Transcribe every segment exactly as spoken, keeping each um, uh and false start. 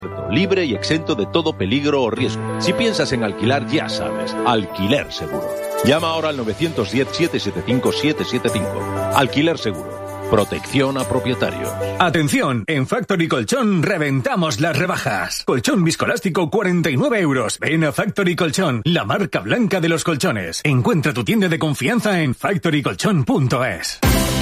libre y exento de todo peligro o riesgo. Si piensas en alquilar, ya sabes, Alquiler Seguro. Llama ahora al nueve uno cero, siete siete cinco, siete siete cinco. Alquiler Seguro. Protección a propietarios. Atención, en Factory Colchón reventamos las rebajas. Colchón viscoelástico cuarenta y nueve euros. Ven a Factory Colchón, la marca blanca de los colchones. Encuentra tu tienda de confianza en factory colchón punto es.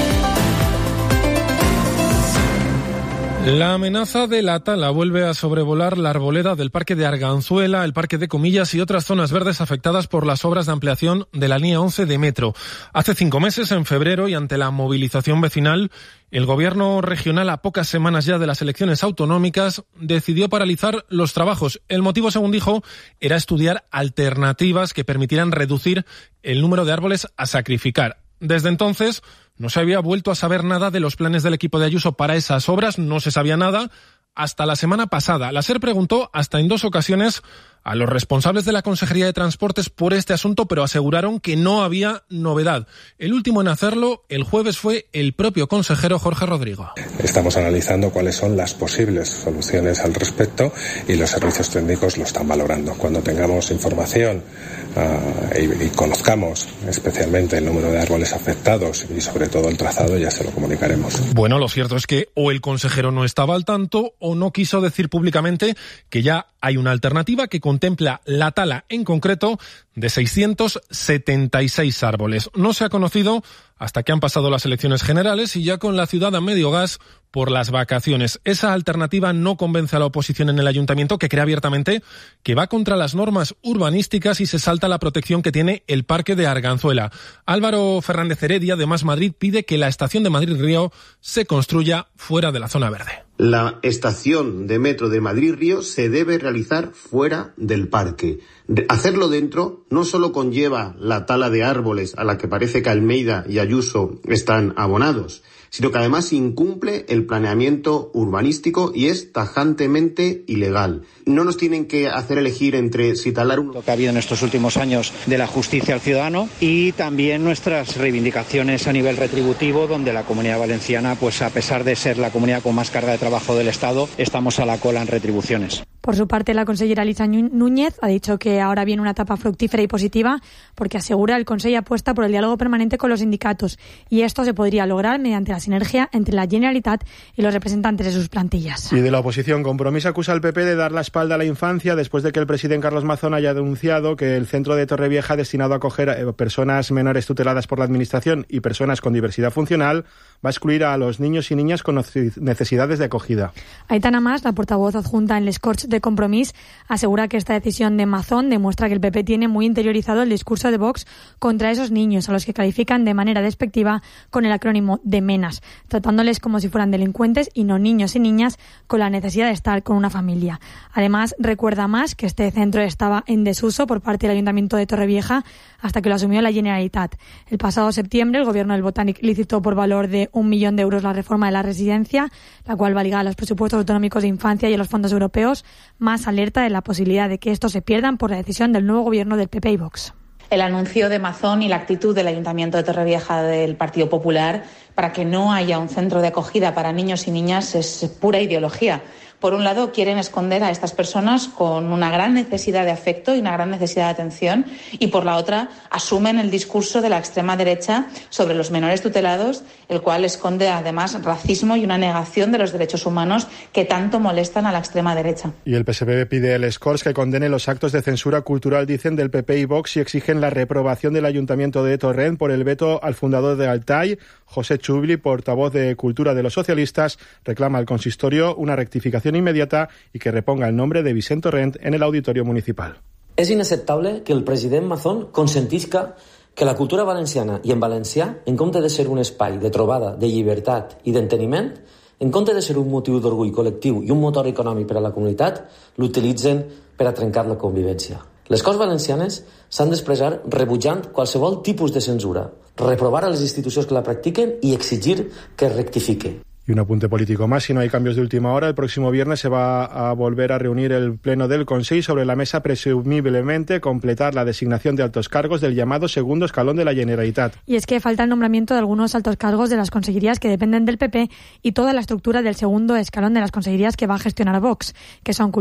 La amenaza de la tala vuelve a sobrevolar la arboleda del Parque de Arganzuela, el Parque de Comillas y otras zonas verdes afectadas por las obras de ampliación de la línea once de metro. Hace cinco meses, en febrero, y ante la movilización vecinal, el gobierno regional, a pocas semanas ya de las elecciones autonómicas, decidió paralizar los trabajos. El motivo, según dijo, era estudiar alternativas que permitieran reducir el número de árboles a sacrificar. Desde entonces no se había vuelto a saber nada de los planes del equipo de Ayuso para esas obras, no se sabía nada hasta la semana pasada. La SER preguntó hasta en dos ocasiones a los responsables de la Consejería de Transportes por este asunto, pero aseguraron que no había novedad. El último en hacerlo el jueves fue el propio consejero Jorge Rodrigo. Estamos analizando cuáles son las posibles soluciones al respecto y los servicios técnicos lo están valorando. Cuando tengamos información uh, y, y conozcamos especialmente el número de árboles afectados y sobre todo el trazado, ya se lo comunicaremos. Bueno, lo cierto es que o el consejero no estaba al tanto o no quiso decir públicamente que ya hay una alternativa que contempla la tala en concreto de seiscientos setenta y seis árboles. No se ha conocido hasta que han pasado las elecciones generales y ya con la ciudad a medio gas por las vacaciones. Esa alternativa no convence a la oposición en el ayuntamiento, que cree abiertamente que va contra las normas urbanísticas y se salta la protección que tiene el Parque de Arganzuela. Álvaro Fernández Heredia, de Más Madrid, pide que la estación de Madrid Río se construya fuera de la zona verde. La estación de metro de Madrid Río se debe realizar fuera del parque. Hacerlo dentro no solo conlleva la tala de árboles a la que parece que Almeida y Ayuso están abonados, sino que además incumple el planeamiento urbanístico y es tajantemente ilegal. No nos tienen que hacer elegir entre si talar un... Lo que ha habido en estos últimos años de la justicia al ciudadano y también nuestras reivindicaciones a nivel retributivo, donde la Comunidad Valenciana, pues a pesar de ser la comunidad con más carga de trabajo del Estado, estamos a la cola en retribuciones. Por su parte, la consellera Elisa Núñez ha dicho que ahora viene una etapa fructífera y positiva porque asegura el Consejo apuesta por el diálogo permanente con los sindicatos y esto se podría lograr mediante la sinergia entre la Generalitat y los representantes de sus plantillas. Y de la oposición, Compromís acusa al P P de dar la espalda a la infancia después de que el presidente Carlos Mazón haya denunciado que el centro de Torrevieja, destinado a acoger a personas menores tuteladas por la Administración y personas con diversidad funcional, va a excluir a los niños y niñas con necesidades de acogida. Aitana Mas, la portavoz adjunta en Les Corts de Compromís, asegura que esta decisión de Mazón demuestra que el P P tiene muy interiorizado el discurso de Vox contra esos niños, a los que califican de manera despectiva con el acrónimo de MENAS, tratándoles como si fueran delincuentes y no niños y niñas con la necesidad de estar con una familia. Además, recuerda Mas que este centro estaba en desuso por parte del Ayuntamiento de Torrevieja hasta que lo asumió la Generalitat. El pasado septiembre, el Gobierno del Botánic licitó por valor de un millón de euros la reforma de la residencia, la cual va ligada a los presupuestos autonómicos de infancia y a los fondos europeos. Más alerta de la posibilidad de que estos se pierdan por la decisión del nuevo Gobierno del P P y Vox. El anuncio de Mazón y la actitud del Ayuntamiento de Torrevieja del Partido Popular para que no haya un centro de acogida para niños y niñas es pura ideología. Por un lado, quieren esconder a estas personas con una gran necesidad de afecto y una gran necesidad de atención, y por la otra, asumen el discurso de la extrema derecha sobre los menores tutelados, el cual esconde además racismo y una negación de los derechos humanos que tanto molestan a la extrema derecha. Y el P S B pide al Corts que condene los actos de censura cultural, dicen, del P P y Vox, y exigen la reprobación del Ayuntamiento de Torrent por el veto al fundador de Altai. José Chubli, portavoz de Cultura de los socialistas, reclama al consistorio una rectificación inmediata y que reponga el nombre de Vicent Torrent en el auditorio municipal. És inacceptable que el president Mazón consentisca que la cultura valenciana i en valencià, en compte de ser un espai de trobada, de llibertat i d'enteniment, en compte de ser un motiu d'orgull col·lectiu i un motor econòmic per a la comunitat, l'utilitzen per a trencar la convivència. Les Corts Valencianes s'han d'expressar rebutjant qualsevol tipus de censura, reprovar a les institucions que la practiquen i exigir que rectifique. Y un apunte político más, si no hay cambios de última hora, el próximo viernes se va a volver a reunir el Pleno del Consell. Sobre la mesa, presumiblemente, completar la designación de altos cargos del llamado segundo escalón de la Generalitat. Y es que falta el nombramiento de algunos altos cargos de las consejerías que dependen del P P y toda la estructura del segundo escalón de las consejerías que va a gestionar Vox, que son